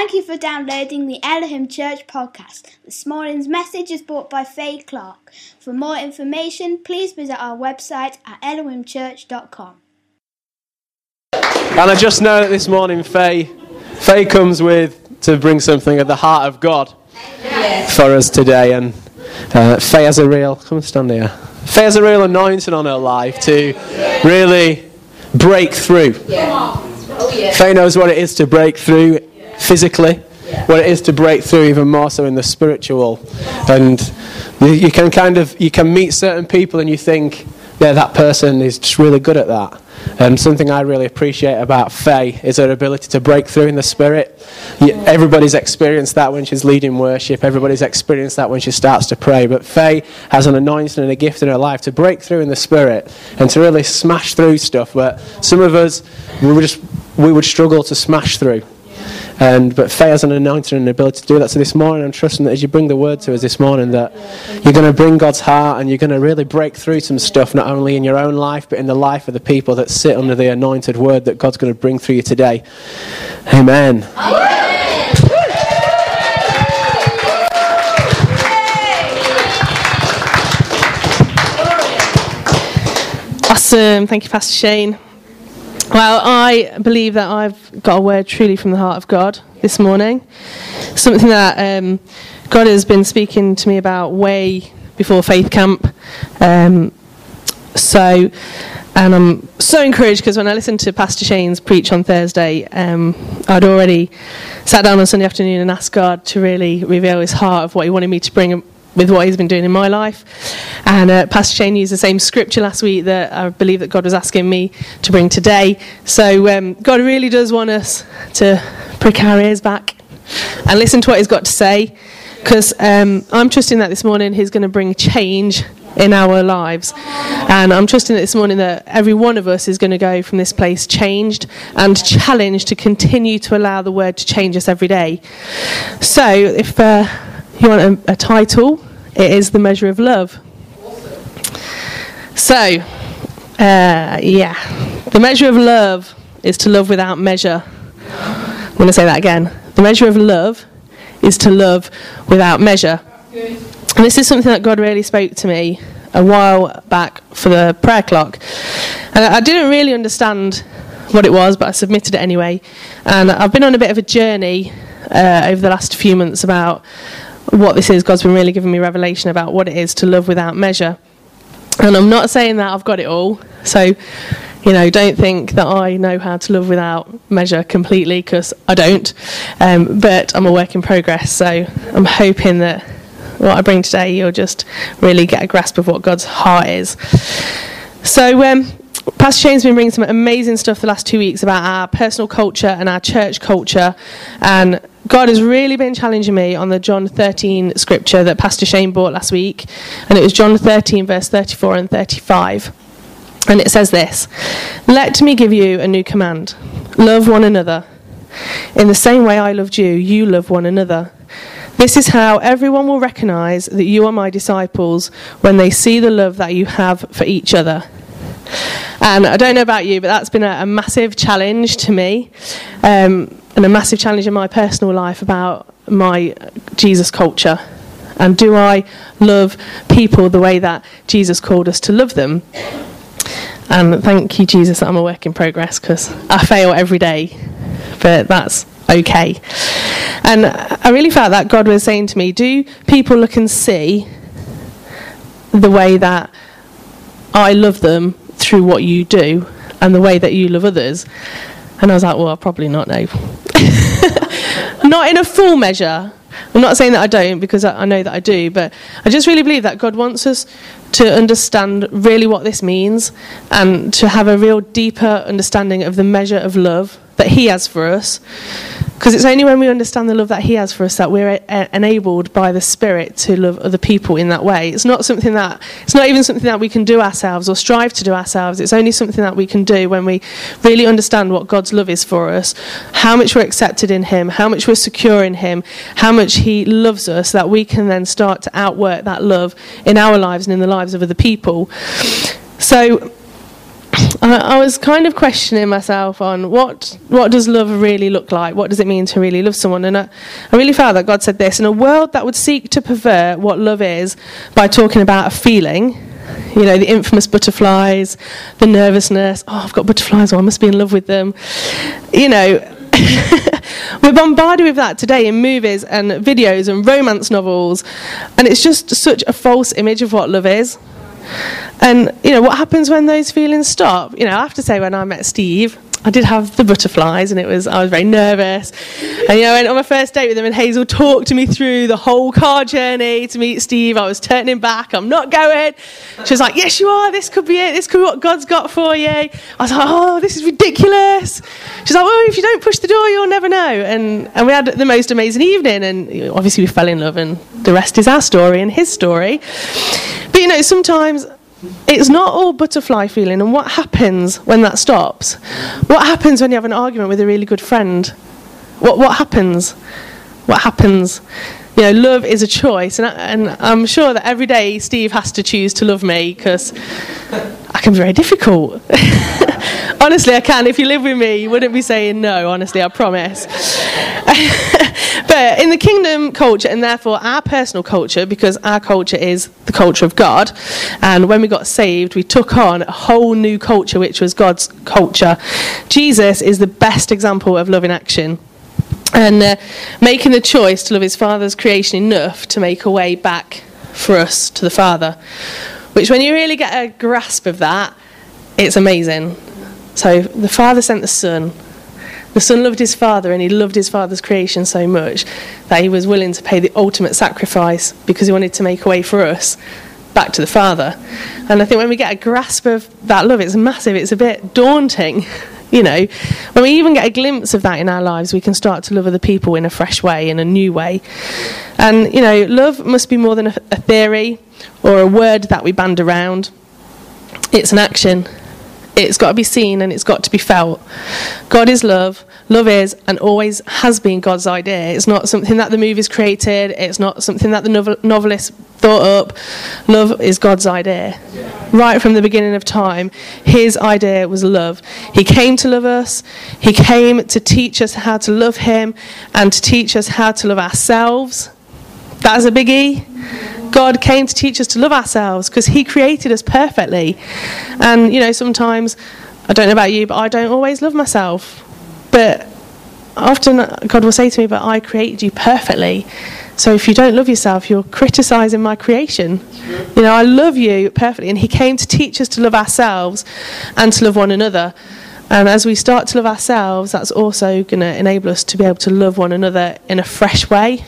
Thank you for downloading the Elohim Church podcast. This morning's message is brought by Faye Clark. For more information, please visit our website at elohimchurch.com. And I just know that this morning Faye comes to bring something at the heart of God for us today. And Faye has a real anointing on her life to really break through. Faye knows what it is to break through physically, what it is to break through even more so in the spiritual. And you can meet certain people and you think, yeah, that person is just really good at that. And something I really appreciate about Faye is her ability to break through in the spirit. Everybody's experienced that when she's leading worship. Everybody's experienced that when she starts to pray. But Faye has an anointing and a gift in her life to break through in the spirit and to really smash through stuff where some of us, we would struggle to smash through. But Faye has an anointing and an ability to do that. So this morning I'm trusting that as you bring the word to us this morning, that you're going to bring God's heart and you're going to really break through some stuff, not only in your own life but in the life of the people that sit under the anointed word that God's going to bring through you today. Amen. Awesome. Thank you, Pastor Shane. Well, I believe that I've got a word truly from the heart of God this morning. Something that God has been speaking to me about way before Faith Camp. And I'm so encouraged because when I listened to Pastor Shane's preach on Thursday, I'd already sat down on Sunday afternoon and asked God to really reveal his heart of what he wanted me to bring with what he's been doing in my life. And Pastor Shane used the same scripture last week that I believe that God was asking me to bring today. So God really does want us to prick our ears back and listen to what he's got to say, because I'm trusting that this morning he's going to bring change in our lives. And I'm trusting that this morning that every one of us is going to go from this place changed and challenged to continue to allow the word to change us every day. So if you want a title, it is The Measure of Love. So, the measure of love is to love without measure. I'm going to say that again. The measure of love is to love without measure. And this is something that God really spoke to me a while back for the prayer clock. And I didn't really understand what it was, but I submitted it anyway. And I've been on a bit of a journey over the last few months about what this is. God's been really giving me revelation about what it is to love without measure. And I'm not saying that I've got it all. So, don't think that I know how to love without measure completely, because I don't. But I'm a work in progress. So I'm hoping that what I bring today, you'll just really get a grasp of what God's heart is. So Pastor Shane's been bringing some amazing stuff the last 2 weeks about our personal culture and our church culture. And God has really been challenging me on the John 13 scripture that Pastor Shane brought last week. And it was John 13, verse 34 and 35. And it says this: "Let me give you a new command. Love one another. In the same way I loved you, you love one another. This is how everyone will recognize that you are my disciples, when they see the love that you have for each other." And I don't know about you, but that's been a massive challenge to me, and a massive challenge in my personal life about my Jesus culture. And do I love people the way that Jesus called us to love them? And thank you, Jesus, that I'm a work in progress, because I fail every day, but that's okay. And I really felt that God was saying to me, do people look and see the way that I love them through what you do and the way that you love others? And I was like, well, probably not, no. Not in a full measure. I'm not saying that I don't, because I know that I do, but I just really believe that God wants us to understand really what this means and to have a real deeper understanding of the measure of love that he has for us. Because it's only when we understand the love that he has for us that we're enabled by the Spirit to love other people in that way. It's not even something that we can do ourselves or strive to do ourselves. It's only something that we can do when we really understand what God's love is for us, how much we're accepted in him, how much we're secure in him, how much he loves us, that we can then start to outwork that love in our lives and in the lives of other people. So I was kind of questioning myself on what does love really look like? What does it mean to really love someone? And I really felt that God said this: in a world that would seek to pervert what love is by talking about a feeling, you know, the infamous butterflies, the nervousness, oh, I've got butterflies, oh, I must be in love with them. You know, we're bombarded with that today in movies and videos and romance novels, and it's just such a false image of what love is. And, you know, what happens when those feelings stop? You know, I have to say, when I met Steve, I did have the butterflies, and I was very nervous. And, you know, I went on my first date with him, and Hazel talked to me through the whole car journey to meet Steve. I was turning back. I'm not going. She was like, yes, you are. This could be it. This could be what God's got for you. I was like, oh, this is ridiculous. She's like, well, if you don't push the door, you'll never know. And we had the most amazing evening. And obviously we fell in love, and the rest is our story and his story. But, you know, sometimes it's not all butterfly feeling. And what happens when that stops? What happens when you have an argument with a really good friend? What happens? What happens? You know, love is a choice. And I'm sure that every day Steve has to choose to love me, because I can be very difficult. Honestly, I can. If you live with me, you wouldn't be saying no, honestly, I promise. But in the kingdom culture, and therefore our personal culture, because our culture is the culture of God, and when we got saved, we took on a whole new culture, which was God's culture. Jesus is the best example of love in action. And making the choice to love his Father's creation enough to make a way back for us to the Father. Which, when you really get a grasp of that, it's amazing. So the Father sent the Son. The Son loved his Father, and he loved his Father's creation so much that he was willing to pay the ultimate sacrifice because he wanted to make a way for us back to the Father. And I think when we get a grasp of that love, it's massive. It's a bit daunting. You know, when we even get a glimpse of that in our lives, we can start to love other people in a fresh way, in a new way. And, you know, love must be more than a theory or a word that we band around. It's an action. It's got to be seen, and it's got to be felt. God is love. Love is and always has been God's idea. It's not something that the movies created. It's not something that the novelist thought up. Love is God's idea. Right from the beginning of time, his idea was love. He came to love us. He came to teach us how to love him and to teach us how to love ourselves. That's a biggie. God came to teach us to love ourselves because he created us perfectly. And, you know, sometimes, I don't know about you, but I don't always love myself. But often God will say to me, but I created you perfectly. So if you don't love yourself, you're criticising my creation. You know, I love you perfectly. And he came to teach us to love ourselves and to love one another. And as we start to love ourselves, that's also going to enable us to be able to love one another in a fresh way.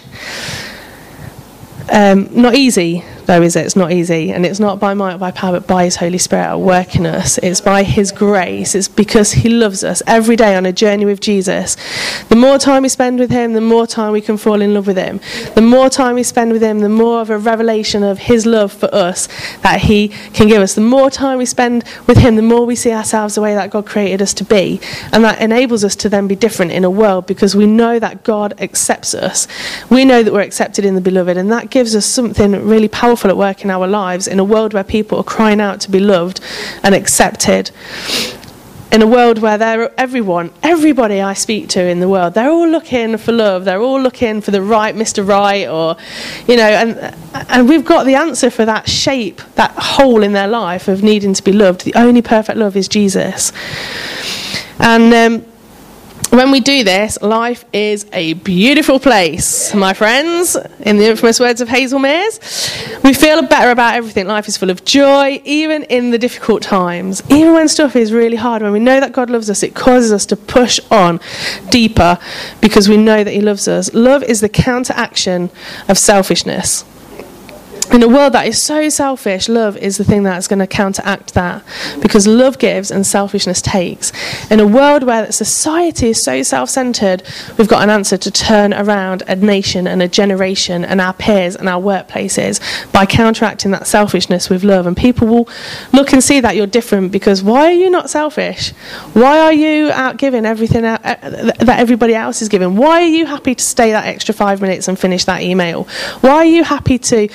Not easy, though, is it? It's not easy. And it's not by might or by power, but by his Holy Spirit at work in us. It's by his grace. It's because he loves us every day on a journey with Jesus. The more time we spend with him, the more time we can fall in love with him. The more time we spend with him, the more of a revelation of his love for us that he can give us. The more time we spend with him, the more we see ourselves the way that God created us to be. And that enables us to then be different in a world, because we know that God accepts us. We know that we're accepted in the beloved, and that gives us something really powerful at work in our lives, in a world where people are crying out to be loved and accepted. In a world where everybody I speak to in the world, they're all looking for love. They're all looking for the right Mr. Right, or, you know, and we've got the answer for that shape, that hole in their life of needing to be loved. The only perfect love is Jesus. And when we do this, life is a beautiful place, my friends. In the infamous words of Hazel Mears, we feel better about everything. Life is full of joy, even in the difficult times. Even when stuff is really hard, when we know that God loves us, it causes us to push on deeper because we know that he loves us. Love is the counteraction of selfishness. In a world that is so selfish, love is the thing that's going to counteract that, because love gives and selfishness takes. In a world where society is so self-centred, we've got an answer to turn around a nation and a generation and our peers and our workplaces by counteracting that selfishness with love. And people will look and see that you're different, because why are you not selfish? Why are you out giving everything out that everybody else is giving? Why are you happy to stay that extra 5 minutes and finish that email? Why are you happy to stay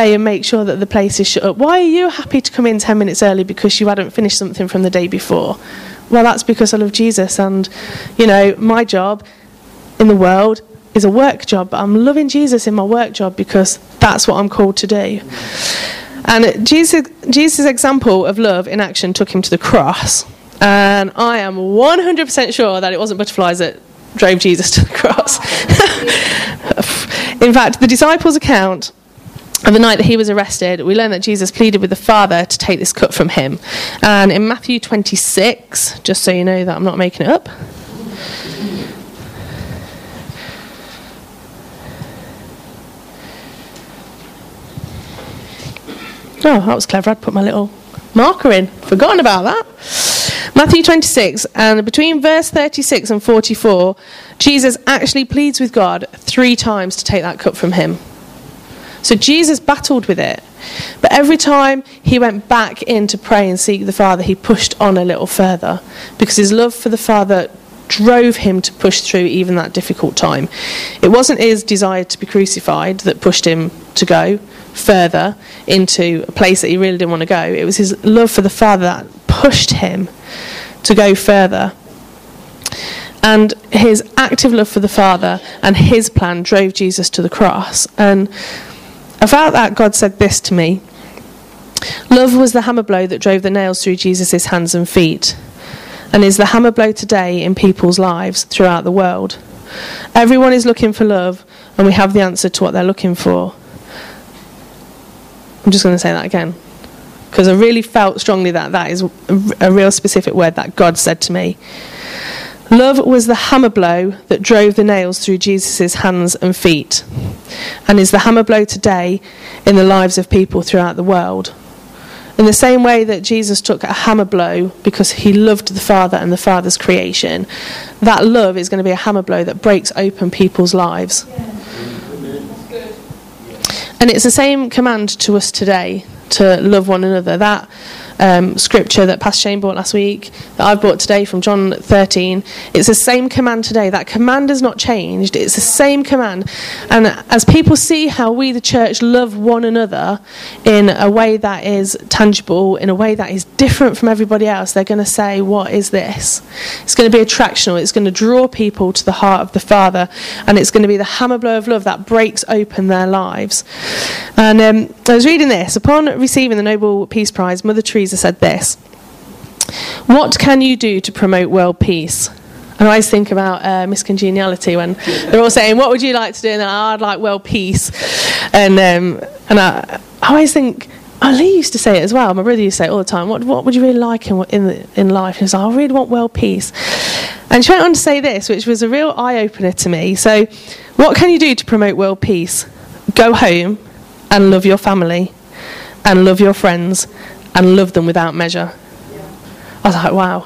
stay and make sure that the place is shut up? Why are you happy to come in 10 minutes early because you hadn't finished something from the day before? Well, that's because I love Jesus, and, my job in the world is a work job, but I'm loving Jesus in my work job because that's what I'm called to do. And Jesus' example of love in action took him to the cross, and I am 100% sure that it wasn't butterflies that drove Jesus to the cross. In fact, the disciples' account of the night that he was arrested, we learn that Jesus pleaded with the Father to take this cup from him. And in Matthew 26, just so you know that I'm not making it up, oh, that was clever. I'd put my little marker in. Forgotten about that. Matthew 26, and between verse 36 and 44, Jesus actually pleads with God 3 times to take that cup from him. So Jesus battled with it. But every time he went back in to pray and seek the Father, he pushed on a little further, because his love for the Father drove him to push through even that difficult time. It wasn't his desire to be crucified that pushed him to go further into a place that he really didn't want to go. It was his love for the Father that pushed him to go further. And his active love for the Father and his plan drove Jesus to the cross. And about that, God said this to me: love was the hammer blow that drove the nails through Jesus' hands and feet, and is the hammer blow today in people's lives throughout the world. Everyone is looking for love, and we have the answer to what they're looking for. I'm just going to say that again, because I really felt strongly that is a real specific word that God said to me. Love was the hammer blow that drove the nails through Jesus' hands and feet, and is the hammer blow today in the lives of people throughout the world. In the same way that Jesus took a hammer blow because he loved the Father and the Father's creation, that love is going to be a hammer blow that breaks open people's lives. And it's the same command to us today, to love one another. That scripture that Pastor Shane brought last week, that I've brought today from John 13, it's the same command today. That command has not changed. It's the same command. And as people see how we, the church, love one another in a way that is tangible, in a way that is different from everybody else, they're going to say, what is this? It's going to be attractional. It's going to draw people to the heart of the Father, and it's going to be the hammer blow of love that breaks open their lives. And I was reading this. Upon receiving the Nobel Peace Prize, Mother Teresa said this: what can you do to promote world peace? And I always think about Miss Congeniality, when they're all saying, what would you like to do? And I'd like world peace. And I always think, Lee used to say it as well, my brother used to say it all the time, what would you really like in life? And he was like, I really want world peace. And she went on to say this, which was a real eye-opener to me. So, what can you do to promote world peace? Go home and love your family, and love your friends, and love them without measure. I was like, wow.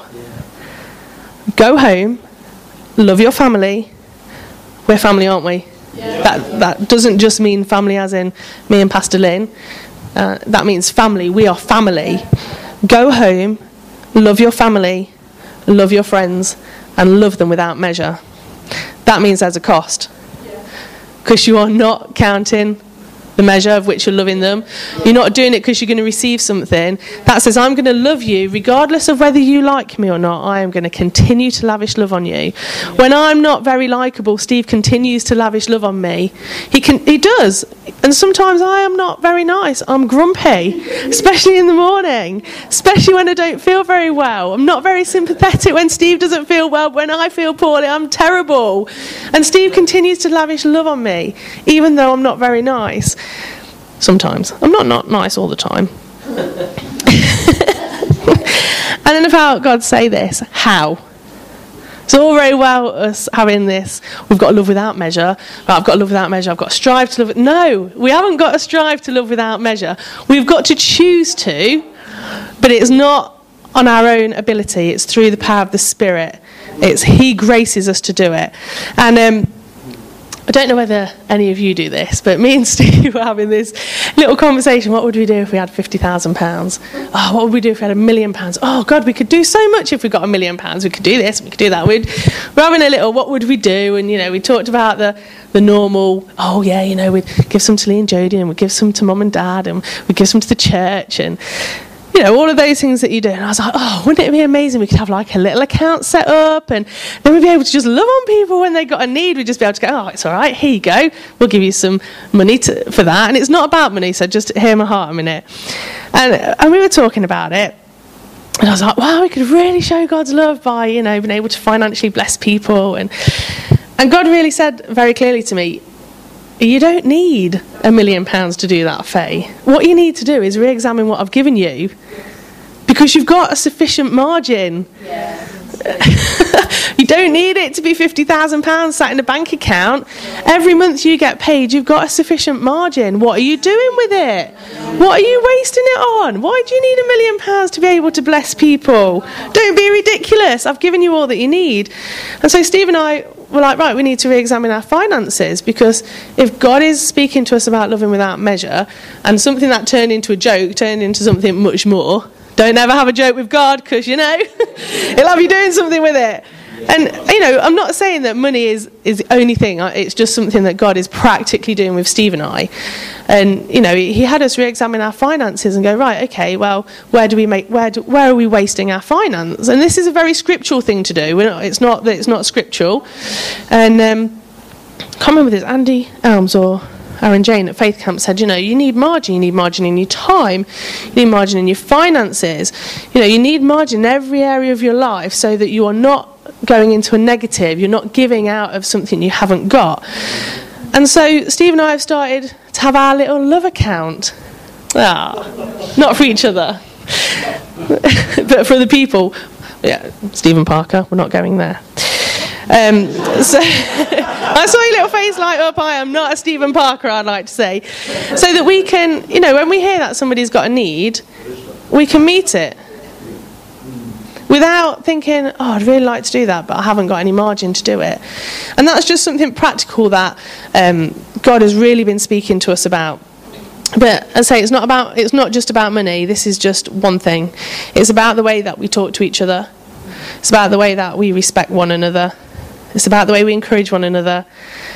Go home, love your family. We're family, aren't we? Yeah. That doesn't just mean family as in me and Pastor Lynn. That means family. We are family. Go home, love your family, love your friends, and love them without measure. That means there's a cost. Because you are not counting the measure of which you're loving them. You're not doing it because you're going to receive something. That says, I'm going to love you regardless of whether you like me or not. I am going to continue to lavish love on you. When I'm not very likeable, Steve continues to lavish love on me. He does. And sometimes I am not very nice. I'm grumpy, especially in the morning, especially when I don't feel very well. I'm not very sympathetic when Steve doesn't feel well. When I feel poorly, I'm terrible. And Steve continues to lavish love on me, even though I'm not very nice. Sometimes. I'm not nice all the time. And then about God say this, how? It's all very well us having this, we've got to love without measure. I've got to love without measure. I've got to strive to love. No, we haven't got to strive to love without measure. We've got to choose to, but it's not on our own ability. It's through the power of the Spirit. He graces us to do it. And I don't know whether any of you do this, but me and Steve were having this little conversation. What would we do if we had £50,000? Oh, what would we do if we had £1 million? Oh, God, we could do so much if we got £1 million. We could do this, we could do that. We're having a little, what would we do? And, we talked about the normal, we'd give some to Lee and Jodie, and we'd give some to Mum and Dad, and we'd give some to the church, and all of those things that you do. And I was like, wouldn't it be amazing? We could have like a little account set up, and then we'd be able to just love on people when they got a need. We'd just be able to go, it's all right, here you go. We'll give you some money for that. And it's not about money, so just hear my heart a minute. And we were talking about it. And I was like, wow, we could really show God's love by, being able to financially bless people. And God really said very clearly to me, you don't need £1 million to do that, Faye. What you need to do is re-examine what I've given you, because you've got a sufficient margin. Yeah. You don't need it to be £50,000 sat in a bank account. Every month you get paid, you've got a sufficient margin. What are you doing with it? What are you wasting it on? Why do you need £1 million to be able to bless people? Don't be ridiculous. I've given you all that you need. And so Steve and I were like, right, we need to re-examine our finances, because if God is speaking to us about loving without measure, and something that turned into a joke turned into something much more, don't ever have a joke with God, because he'll have you doing something with it. And I'm not saying that money is the only thing. It's just something that God is practically doing with Steve and I. And he had us re-examine our finances and go, right, okay, well, where are we wasting our finance? And this is a very scriptural thing to do. It's not scriptural. And I can't remember if it's Andy Elms or Aaron Jane at Faith Camp said, you need margin. You need margin in your time. You need margin in your finances. You need margin in every area of your life, so that you are not going into a negative. You're not giving out of something you haven't got. And so Steve and I have started to have our little love account. Not for each other, but for the people. Yeah, Stephen Parker, we're not going there. So I saw your little face light up. I am not a Stephen Parker, I'd like to say. So that we can, when we hear that somebody's got a need, we can meet it. Without thinking, I'd really like to do that, but I haven't got any margin to do it. And that's just something practical that God has really been speaking to us about. But as I say, it's not just about money. This is just one thing. It's about the way that we talk to each other. It's about the way that we respect one another. It's about the way we encourage one another.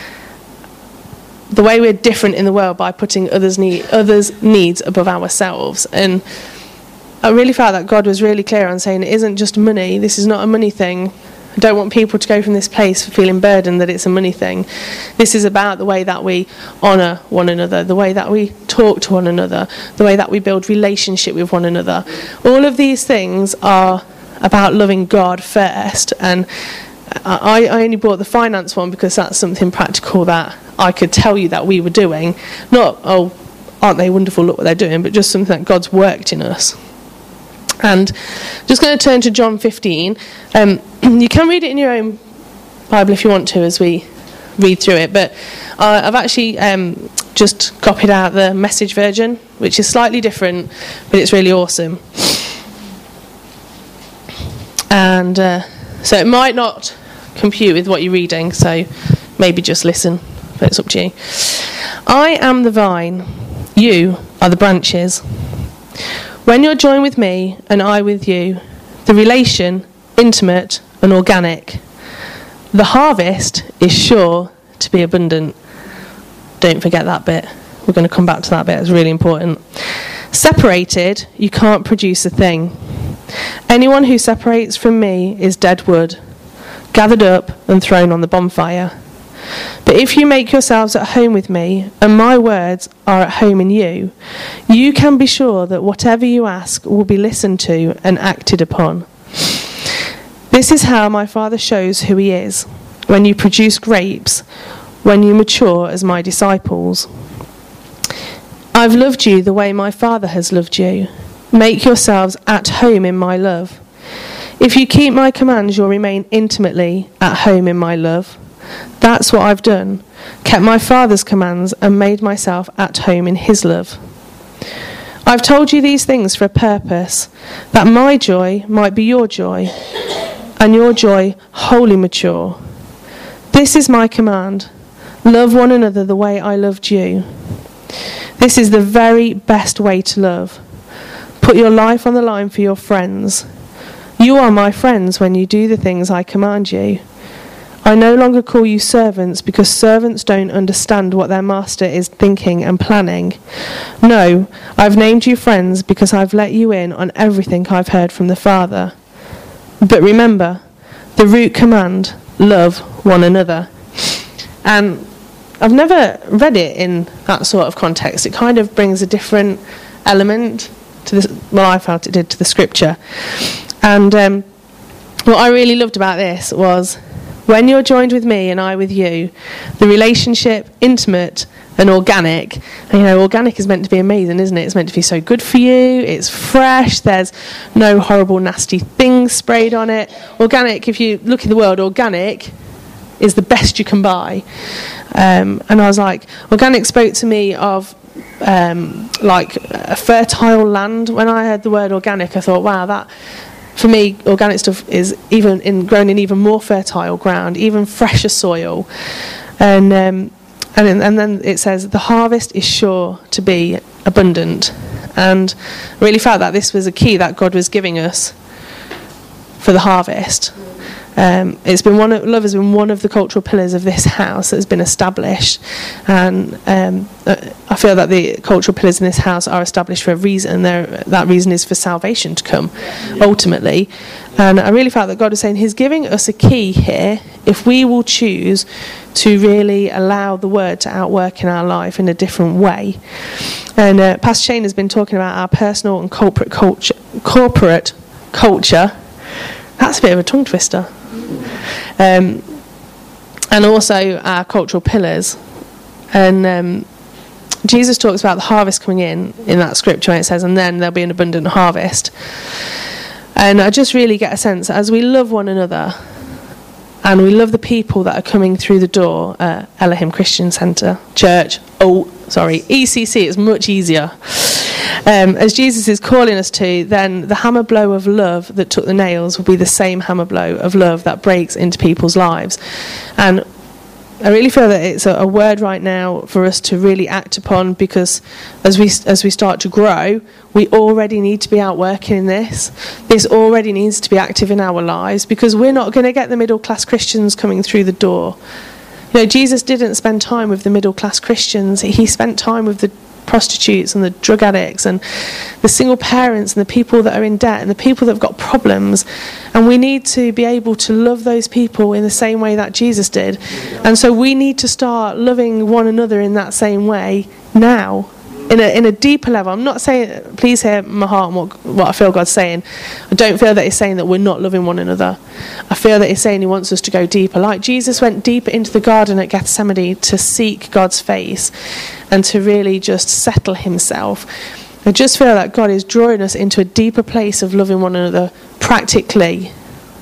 The way we're different in the world by putting others' needs above ourselves. And I really felt that God was really clear on saying it isn't just money. This is not a money thing. I don't want people to go from this place feeling burdened that it's a money thing. This is about the way that we honour one another, the way that we talk to one another, the way that we build relationship with one another. All of these things are about loving God first. And I only brought the finance one because that's something practical that I could tell you that we were doing. Not, aren't they wonderful, look what they're doing, but just something that God's worked in us. And just going to turn to John 15. You can read it in your own Bible if you want to as we read through it. But I've actually just copied out the Message version, which is slightly different, but it's really awesome. And so it might not compute with what you're reading, so maybe just listen, but it's up to you. I am the vine, you are the branches. When you're joined with me and I with you, the relation, intimate and organic, the harvest is sure to be abundant. Don't forget that bit. We're going to come back to that bit. It's really important. Separated, you can't produce a thing. Anyone who separates from me is dead wood, gathered up and thrown on the bonfire. But if you make yourselves at home with me, and my words are at home in you, you can be sure that whatever you ask will be listened to and acted upon. This is how my Father shows who he is, when you produce grapes, when you mature as my disciples. I've loved you the way my Father has loved you. Make yourselves at home in my love. If you keep my commands, you'll remain intimately at home in my love. That's what I've done, kept my Father's commands and made myself at home in his love. I've told you these things for a purpose, that my joy might be your joy, and your joy wholly mature. This is my command, love one another the way I loved you. This is the very best way to love. Put your life on the line for your friends. You are my friends when you do the things I command you. I no longer call you servants because servants don't understand what their master is thinking and planning. No, I've named you friends because I've let you in on everything I've heard from the Father. But remember, the root command, love one another. And I've never read it in that sort of context. It kind of brings a different element to this, well, I felt it did, to the scripture. And what I really loved about this was, when you're joined with me and I with you, the relationship, intimate and organic. And, organic is meant to be amazing, isn't it? It's meant to be so good for you. It's fresh. There's no horrible, nasty things sprayed on it. Organic, if you look in the world, organic is the best you can buy. And I was like, organic spoke to me of like a fertile land. When I heard the word organic, I thought, wow, that, for me, organic stuff is grown in even more fertile ground, even fresher soil. And then it says, the harvest is sure to be abundant. And I really felt that this was a key that God was giving us for the harvest. Love has been one of the cultural pillars of this house that has been established, and I feel that the cultural pillars in this house are established for a reason. That reason is for salvation to come, ultimately. And I really felt that God was saying He's giving us a key here if we will choose to really allow the Word to outwork in our life in a different way. And Pastor Shane has been talking about our personal and corporate culture. That's a bit of a tongue twister. And also our cultural pillars. And Jesus talks about the harvest coming in that scripture, and it says, and then there'll be an abundant harvest. And I just really get a sense, as we love one another, and we love the people that are coming through the door at Elohim Christian Centre Church. ECC, it's much easier. As Jesus is calling us to, then the hammer blow of love that took the nails will be the same hammer blow of love that breaks into people's lives. And I really feel that it's a word right now for us to really act upon, because as we start to grow, we already need to be out working in this. This already needs to be active in our lives, because we're not going to get the middle class Christians coming through the door. Jesus didn't spend time with the middle class Christians. He spent time with the prostitutes and the drug addicts and the single parents and the people that are in debt and the people that have got problems. And we need to be able to love those people in the same way that Jesus did. And so we need to start loving one another in that same way now, in a deeper level. I'm not saying, please hear my heart and what I feel God's saying. I don't feel that He's saying that we're not loving one another. I feel that He's saying He wants us to go deeper. Like Jesus went deeper into the garden at Gethsemane to seek God's face and to really just settle Himself. I just feel that God is drawing us into a deeper place of loving one another practically.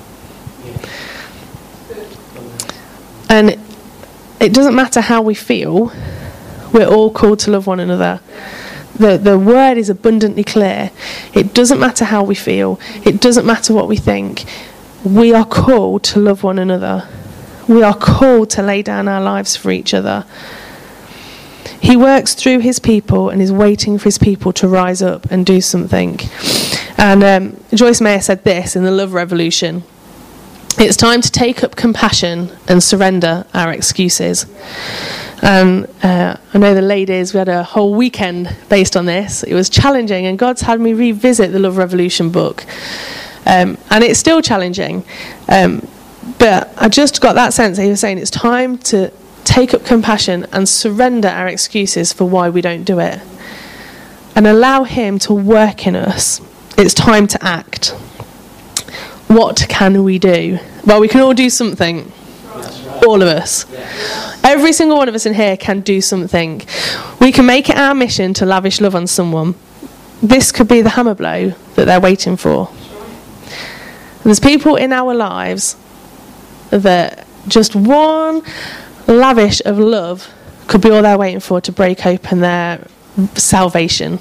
And it doesn't matter how we feel. We're all called to love one another. The word is abundantly clear. It doesn't matter how we feel. It doesn't matter what we think. We are called to love one another. We are called to lay down our lives for each other. He works through His people and is waiting for His people to rise up and do something. And Joyce Meyer said this in The Love Revolution: it's time to take up compassion and surrender our excuses. And I know the ladies, we had a whole weekend based on this. It was challenging, and God's had me revisit the Love Revolution book. And it's still challenging. But I just got that sense that He was saying it's time to take up compassion and surrender our excuses for why we don't do it. And allow Him to work in us. It's time to act. What can we do? Well, we can all do something. All of us. Every single one of us in here can do something. We can make it our mission to lavish love on someone. This could be the hammer blow that they're waiting for. There's people in our lives that just one lavish of love could be all they're waiting for to break open their salvation.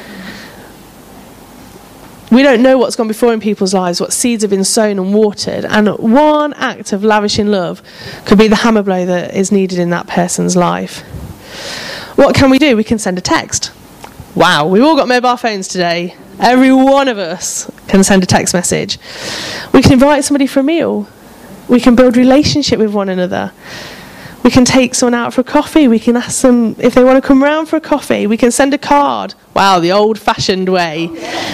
We don't know what's gone before in people's lives, what seeds have been sown and watered, and one act of lavishing love could be the hammer blow that is needed in that person's life. What can we do? We can send a text. Wow, we've all got mobile phones today. Every one of us can send a text message. We can invite somebody for a meal. We can build relationship with one another. We can take someone out for a coffee. We can ask them if they want to come round for a coffee. We can send a card. Wow, the old-fashioned way.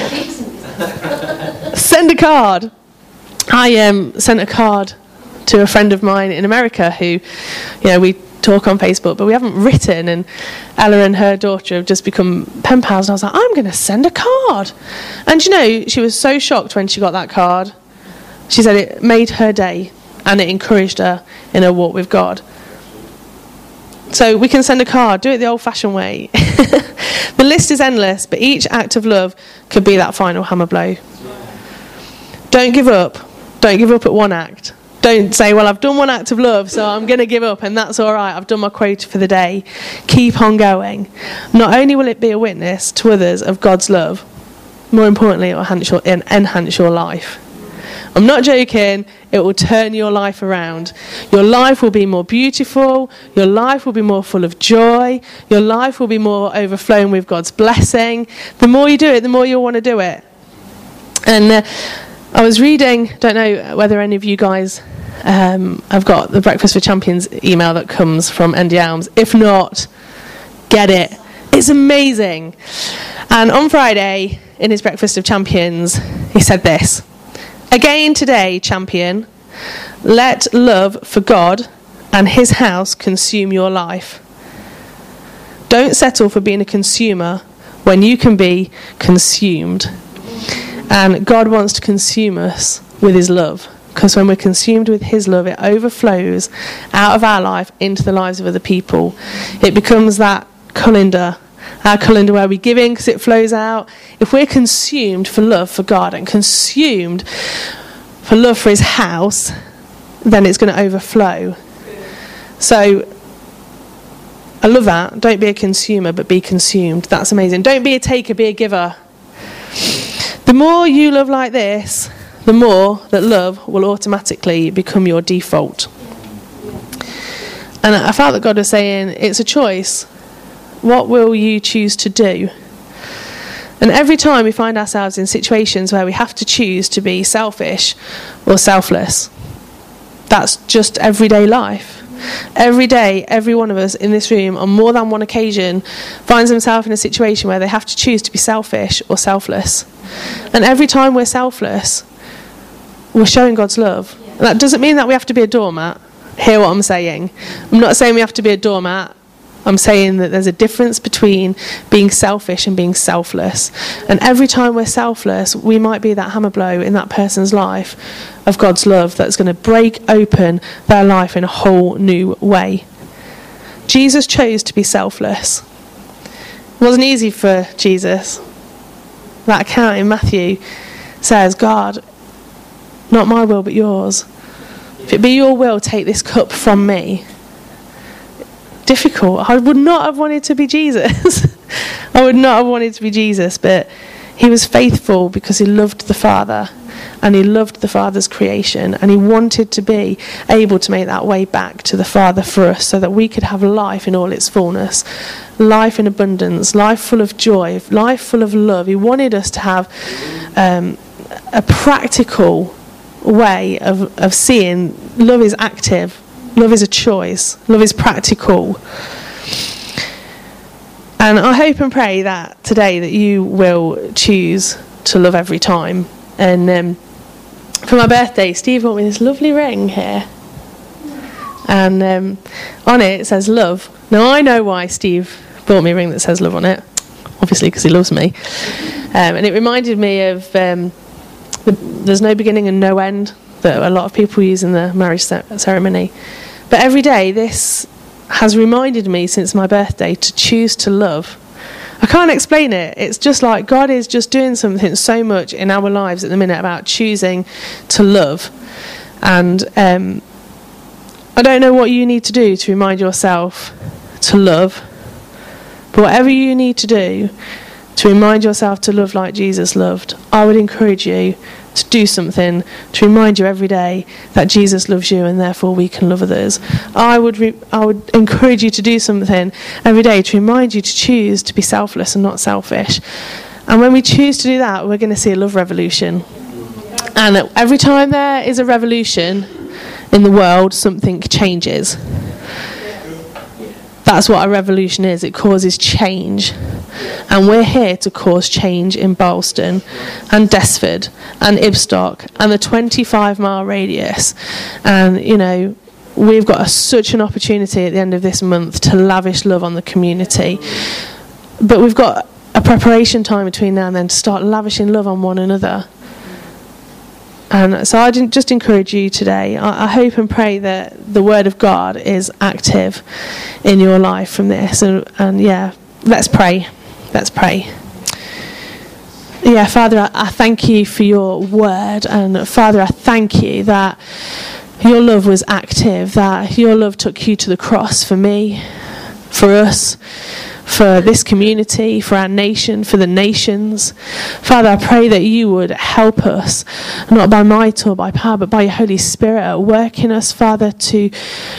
Send a card. I sent a card to a friend of mine in America who, we talk on Facebook, but we haven't written, and Ella and her daughter have just become pen pals, and I was like, I'm going to send a card. And she was so shocked when she got that card. She said it made her day, and it encouraged her in her walk with God. So we can send a card, do it the old-fashioned way. The list is endless, but each act of love could be that final hammer blow. Don't give up. Don't give up at one act. Don't say, well, I've done one act of love, so I'm going to give up, and that's all right. I've done my quota for the day. Keep on going. Not only will it be a witness to others of God's love, more importantly, it will enhance your life. I'm not joking. It will turn your life around. Your life will be more beautiful. Your life will be more full of joy. Your life will be more overflowing with God's blessing. The more you do it, the more you'll want to do it. And I was reading, don't know whether any of you guys have got the Breakfast for Champions email that comes from Andy Elms. If not, get it. It's amazing. And on Friday, in his Breakfast of Champions, he said this: "Again today, champion, let love for God and his house consume your life. Don't settle for being a consumer when you can be consumed." And God wants to consume us with his love, because when we're consumed with his love, it overflows out of our life into the lives of other people. It becomes that colander, our colander where we give in because it flows out. If we're consumed for love for God and consumed for love for his house, then it's going to overflow. So I love that. Don't be a consumer, but be consumed. That's amazing. Don't be a taker, be a giver. The more you love like this, the more that love will automatically become your default. And I felt that God was saying, it's a choice. What will you choose to do? And every time we find ourselves in situations where we have to choose to be selfish or selfless, that's just everyday life. Every day, every one of us in this room on more than one occasion finds themselves in a situation where they have to choose to be selfish or selfless. And every time we're selfless, we're showing God's love. That doesn't mean that we have to be a doormat. Hear what I'm saying. I'm not saying we have to be a doormat. I'm saying that there's a difference between being selfish and being selfless. And every time we're selfless, we might be that hammer blow in that person's life of God's love that's going to break open their life in a whole new way. Jesus chose to be selfless. It wasn't easy for Jesus. That account in Matthew says, God, not my will but yours. If it be your will, take this cup from me. Difficult. I would not have wanted to be Jesus. I would not have wanted to be Jesus, but he was faithful because he loved the Father and he loved the Father's creation, and he wanted to be able to make that way back to the Father for us so that we could have life in all its fullness, life in abundance, life full of joy, life full of love. He wanted us to have a practical way of seeing love is active. Love is a choice. Love is practical. And I hope and pray that today that you will choose to love every time. And for my birthday, Steve bought me this lovely ring here. And on it says love. Now I know why Steve bought me a ring that says love on it. Obviously because he loves me. And it reminded me of there's no beginning and no end that a lot of people use in the marriage ceremony. But every day this has reminded me since my birthday to choose to love. I can't explain it. It's just like God is just doing something so much in our lives at the minute about choosing to love. And I don't know what you need to do to remind yourself to love. But whatever you need to do to remind yourself to love like Jesus loved, I would encourage you to do something to remind you every day that Jesus loves you and therefore we can love others. I would encourage you to do something every day to remind you to choose to be selfless and not selfish. And when we choose to do that, we're going to see a love revolution. And every time there is a revolution in the world, something changes. That's what a revolution is. It causes change. And we're here to cause change in Boylston and Desford and Ibstock and the 25-mile radius. And, you know, we've got such an opportunity at the end of this month to lavish love on the community. But we've got a preparation time between now and then to start lavishing love on one another. And so I just encourage you today. I hope and pray that the Word of God is active in your life from this. And yeah, let's pray. Let's pray. Yeah, Father, I thank you for your Word. And Father, I thank you that your love was active, that your love took you to the cross for me, for us, for this community, for our nation, for the nations. Father, I pray that you would help us, not by might or by power, but by your Holy Spirit at work in us, Father, to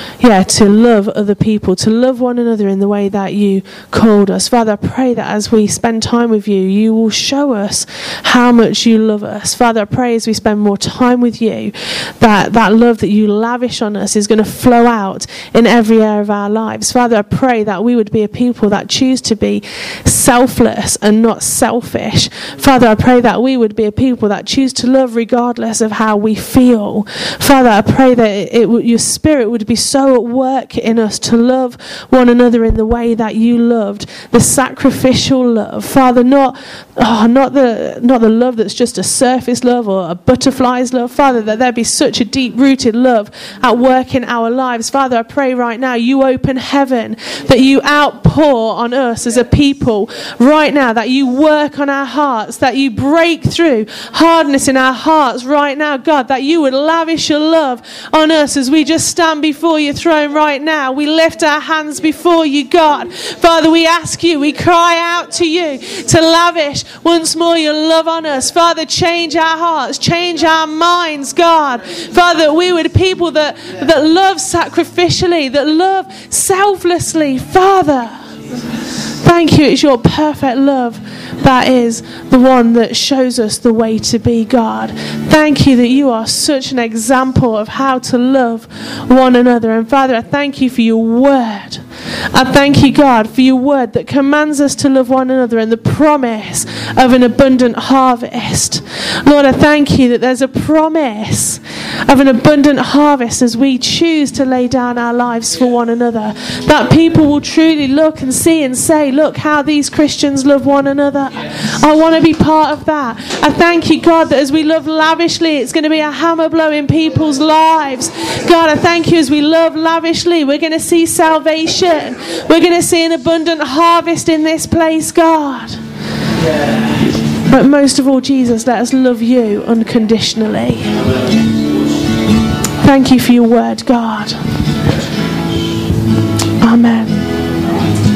love other people, to love one another in the way that you called us. Father, I pray that as we spend time with you, you will show us how much you love us. Father, I pray as we spend more time with you, that love that you lavish on us is going to flow out in every area of our lives. Father, I pray that we would be a people that choose to be selfless and not selfish. Father, I pray that we would be a people that choose to love regardless of how we feel. Father, I pray that your Spirit would be so at work in us to love one another in the way that you loved, the sacrificial love. Father, not the love that's just a surface love or a butterfly's love. Father, that there be such a deep-rooted love at work in our lives. Father, I pray right now you open heaven, that you outpour on us as a people right now, that you work on our hearts, that you break through hardness in our hearts right now, God, that you would lavish your love on us as we just stand before your throne right now. We lift our hands before you, God. Father, we ask you, we cry out to you to lavish once more your love on us. Father, change our hearts, change our minds, God. Father, that we would be people that love sacrificially, that love selflessly. Father, thank you, it's your perfect love that is the one that shows us the way to be, God. Thank you that you are such an example of how to love one another. And Father, I thank you for your word. I thank you, God, for your word that commands us to love one another and the promise of an abundant harvest. Lord, I thank you that there's a promise of an abundant harvest as we choose to lay down our lives for one another. That people will truly look and see and say, look how these Christians love one another. I want to be part of that. I thank you, God, that as we love lavishly, it's going to be a hammer blow in people's lives. God, I thank you as we love lavishly, we're going to see salvation. We're going to see an abundant harvest in this place, God. But most of all, Jesus, let us love you unconditionally. Thank you for your word, God.